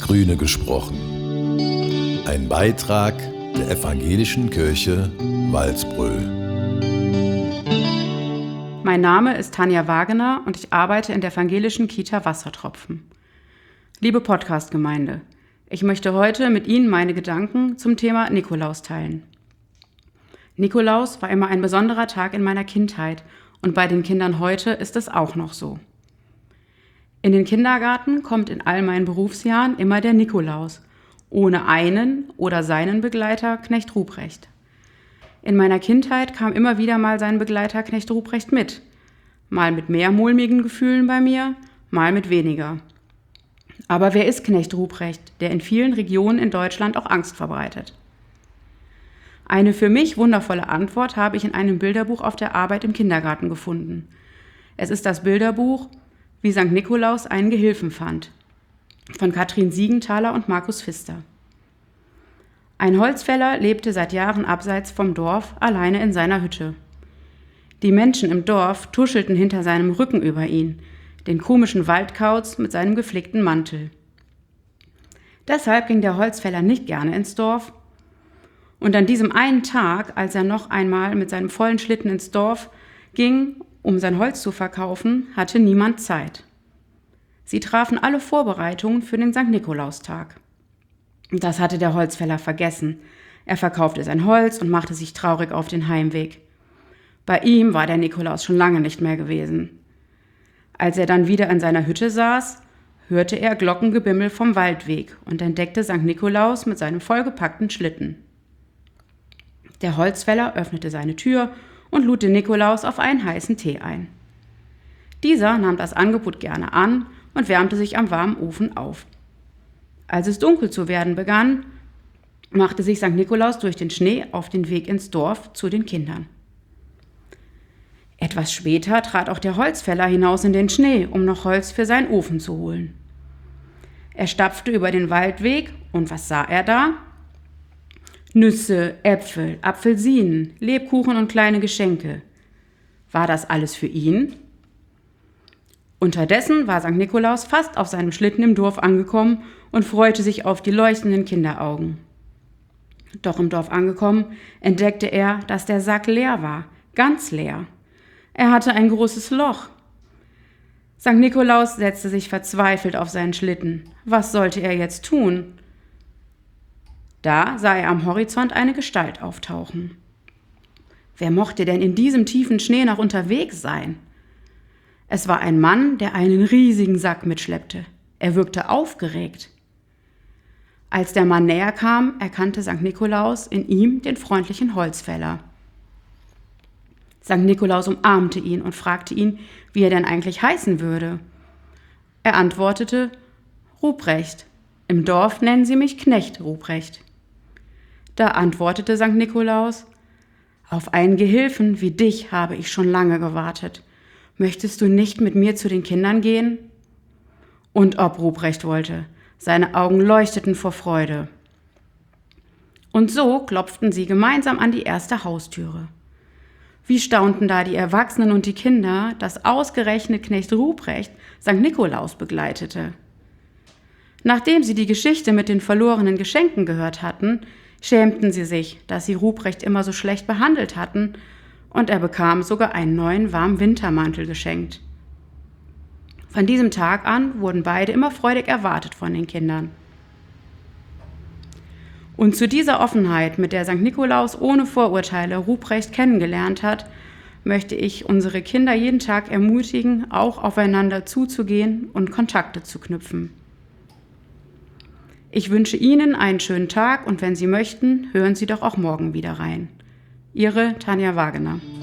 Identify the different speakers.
Speaker 1: Grüne gesprochen. Ein Beitrag der Evangelischen Kirche Walsbröl.
Speaker 2: Mein Name ist Tanja Wagener und ich arbeite in der evangelischen Kita Wassertropfen. Liebe Podcast-Gemeinde, ich möchte heute mit Ihnen meine Gedanken zum Thema Nikolaus teilen. Nikolaus war immer ein besonderer Tag in meiner Kindheit und bei den Kindern heute ist es auch noch so. In den Kindergarten kommt in all meinen Berufsjahren immer der Nikolaus, ohne einen oder seinen Begleiter Knecht Ruprecht. In meiner Kindheit kam immer wieder mal sein Begleiter Knecht Ruprecht mit, mal mit mehr mulmigen Gefühlen bei mir, mal mit weniger. Aber wer ist Knecht Ruprecht, der in vielen Regionen in Deutschland auch Angst verbreitet? Eine für mich wundervolle Antwort habe ich in einem Bilderbuch auf der Arbeit im Kindergarten gefunden. Es ist das Bilderbuch Wie St. Nikolaus einen Gehilfen fand, von Katrin Siegenthaler und Markus Pfister. Ein Holzfäller lebte seit Jahren abseits vom Dorf alleine in seiner Hütte. Die Menschen im Dorf tuschelten hinter seinem Rücken über ihn, den komischen Waldkauz mit seinem geflickten Mantel. Deshalb ging der Holzfäller nicht gerne ins Dorf. Und an diesem einen Tag, als er noch einmal mit seinem vollen Schlitten ins Dorf ging, um sein Holz zu verkaufen, hatte niemand Zeit. Sie trafen alle Vorbereitungen für den St. Nikolaustag. Das hatte der Holzfäller vergessen. Er verkaufte sein Holz und machte sich traurig auf den Heimweg. Bei ihm war der Nikolaus schon lange nicht mehr gewesen. Als er dann wieder in seiner Hütte saß, hörte er Glockengebimmel vom Waldweg und entdeckte St. Nikolaus mit seinem vollgepackten Schlitten. Der Holzfäller öffnete seine Tür und lud den Nikolaus auf einen heißen Tee ein. Dieser nahm das Angebot gerne an und wärmte sich am warmen Ofen auf. Als es dunkel zu werden begann, machte sich St. Nikolaus durch den Schnee auf den Weg ins Dorf zu den Kindern. Etwas später trat auch der Holzfäller hinaus in den Schnee, um noch Holz für seinen Ofen zu holen. Er stapfte über den Waldweg und was sah er da? Nüsse, Äpfel, Apfelsinen, Lebkuchen und kleine Geschenke. War das alles für ihn? Unterdessen war St. Nikolaus fast auf seinem Schlitten im Dorf angekommen und freute sich auf die leuchtenden Kinderaugen. Doch im Dorf angekommen, entdeckte er, dass der Sack leer war, ganz leer. Er hatte ein großes Loch. St. Nikolaus setzte sich verzweifelt auf seinen Schlitten. Was sollte er jetzt tun? Da sah er am Horizont eine Gestalt auftauchen. Wer mochte denn in diesem tiefen Schnee noch unterwegs sein? Es war ein Mann, der einen riesigen Sack mitschleppte. Er wirkte aufgeregt. Als der Mann näher kam, erkannte St. Nikolaus in ihm den freundlichen Holzfäller. St. Nikolaus umarmte ihn und fragte ihn, wie er denn eigentlich heißen würde. Er antwortete, Ruprecht. Im Dorf nennen sie mich Knecht Ruprecht. Da antwortete St. Nikolaus, auf einen Gehilfen wie dich habe ich schon lange gewartet. Möchtest du nicht mit mir zu den Kindern gehen? Und ob Ruprecht wollte. Seine Augen leuchteten vor Freude. Und so klopften sie gemeinsam an die erste Haustüre. Wie staunten da die Erwachsenen und die Kinder, dass ausgerechnet Knecht Ruprecht St. Nikolaus begleitete. Nachdem sie die Geschichte mit den verlorenen Geschenken gehört hatten, schämten sie sich, dass sie Ruprecht immer so schlecht behandelt hatten, und er bekam sogar einen neuen warmen Wintermantel geschenkt. Von diesem Tag an wurden beide immer freudig erwartet von den Kindern. Und zu dieser Offenheit, mit der St. Nikolaus ohne Vorurteile Ruprecht kennengelernt hat, möchte ich unsere Kinder jeden Tag ermutigen, auch aufeinander zuzugehen und Kontakte zu knüpfen. Ich wünsche Ihnen einen schönen Tag und wenn Sie möchten, hören Sie doch auch morgen wieder rein. Ihre Tanja Wagener.